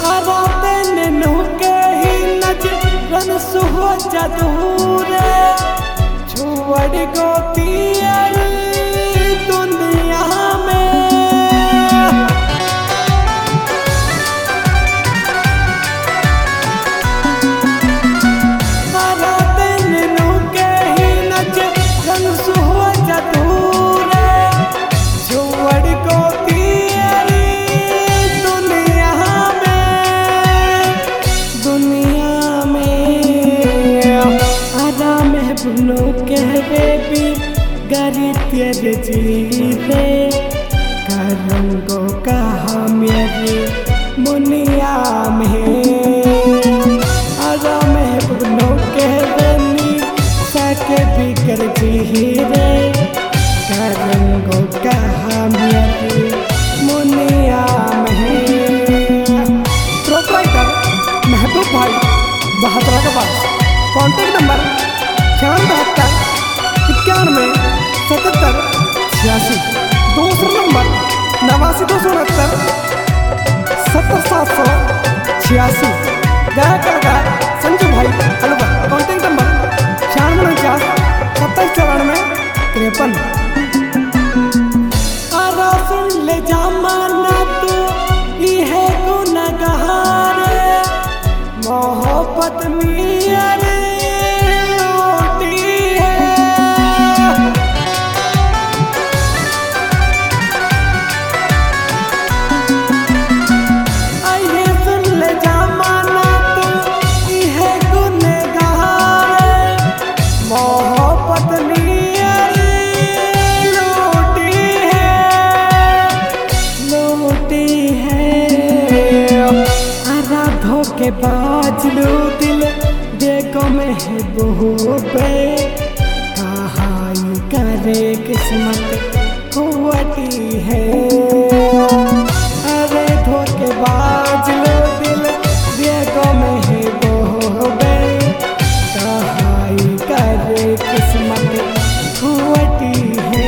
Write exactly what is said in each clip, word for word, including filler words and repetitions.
आराते नैनू के ही नज रन सुहो जदूरे छुअड़ गोतियर दुनिया में आराते नैनू के ही नज रन सुहो जदूरे छुअड़ गोतियर दुनिया में दुनिया में आरा में बुनो के बेबी गरी तेरे जीते करंगो कहा मेरी मुनिया में आरा में बुनो के बेनी सके बिकर जीरे करंगो कहा मेरी मुनिया में। प्रोपराइटर महबूब भाई बहादुर के पास कॉन्टेक्ट नंबर छियानवे बहत्तर इक्यानवे सतहत्तर छियासी। दूसरा नंबर नवासी दो सौ उनहत्तर सत्तर सात सौ छियासी। गया कलाकार संजू भाई अलवा कॉन्टेक्ट नंबर छियानवे उनचास सत्ताईस चौरानवे तिरपन। आरा सुन ले जमाना तू इहे गुनहगार मोहब्बत मियार के बाजलू दिल देखो महबूबे कहाई करे किस्मत कुवटी है। अरे धोखे बाजलू दिल देखो महबूबे कहाई करे किस्मत कुवटी है।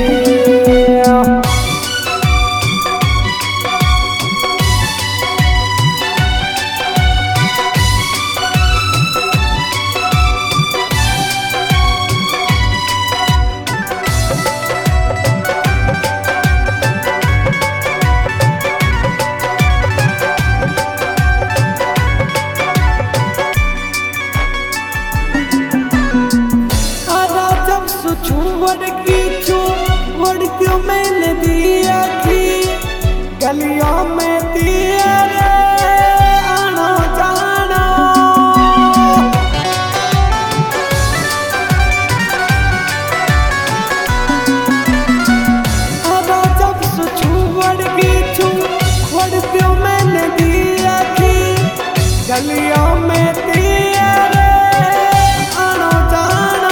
छुवड़ की छुवड़ क्यों मैंने दिया थी गलियों में दिया रे आना जाना। अरे जब छुवड़ की छुवड़ क्यों मैंने दिया थी गलियों में दिया रे आना जाना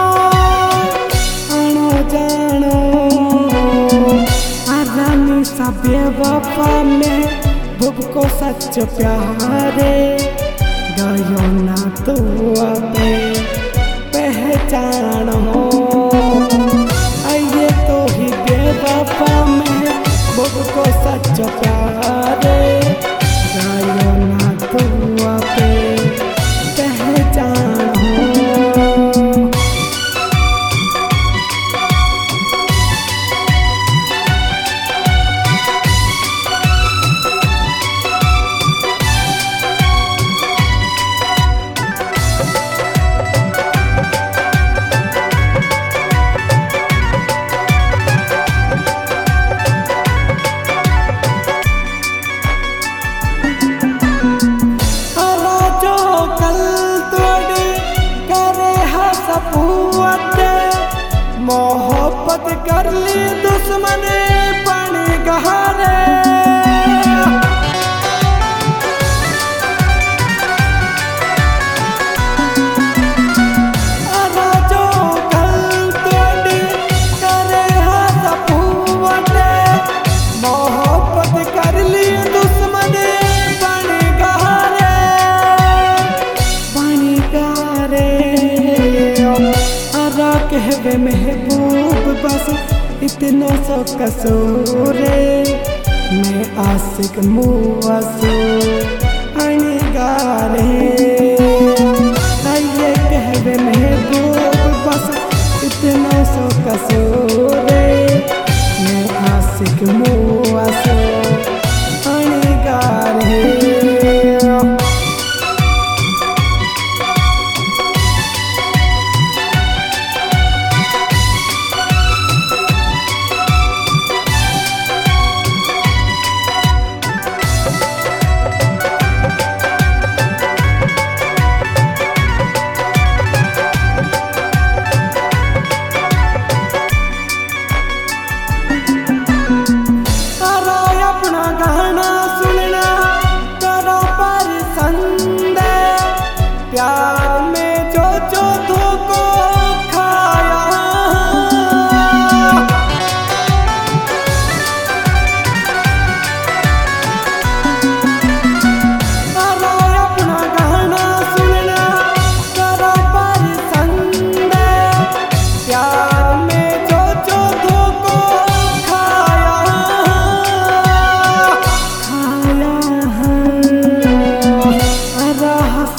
जानो। आरानी सा बेवफा में भूख को सच प्यारे गयो ना तो अबे पहचानो। आइए तो ही बेवफा में भूख को सच प्यारे गयो ना तो अबे पहचानो। मोहब्बत कर ली दुश्मन पानी गहरे आरा जो कल तोड़ी करे हाथ पूवटे मोहब्बत कर ली दुश्मन पानी गहरे पानी गहरे। आरा कहवे महबूब बस इतना सो कसूरे मैं आशिक मुआसो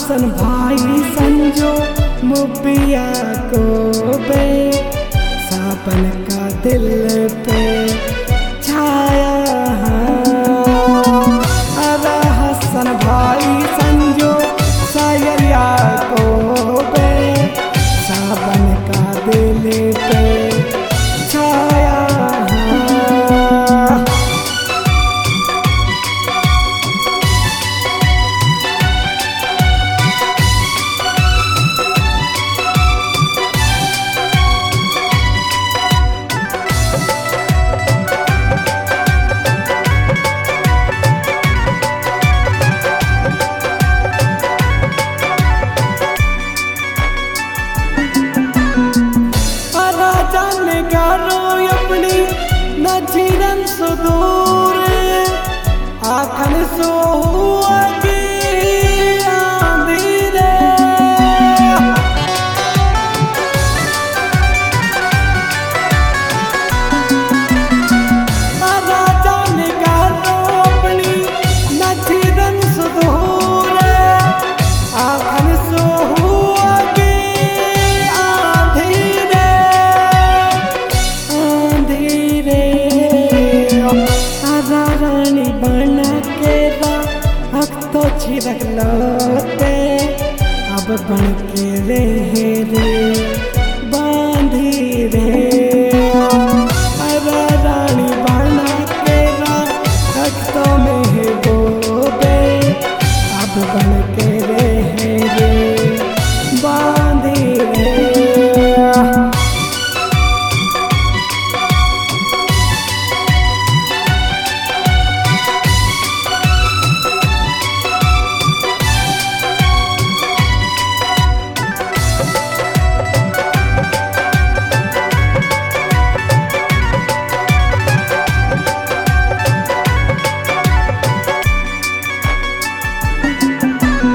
हसन भाई संजो मुबिया को बे सावन का दिल पे छाया। अरे हसन भाई संजो सायरिया को बे सावन का दिल पे छाया। अपनी नजीरन सुदूर आखन सो आगे आंधी रे। राजा निगारो अपनी नजीरन सुदूर आखन सो तो छिड़क लोते अब बन के रहे रे बांधी रे।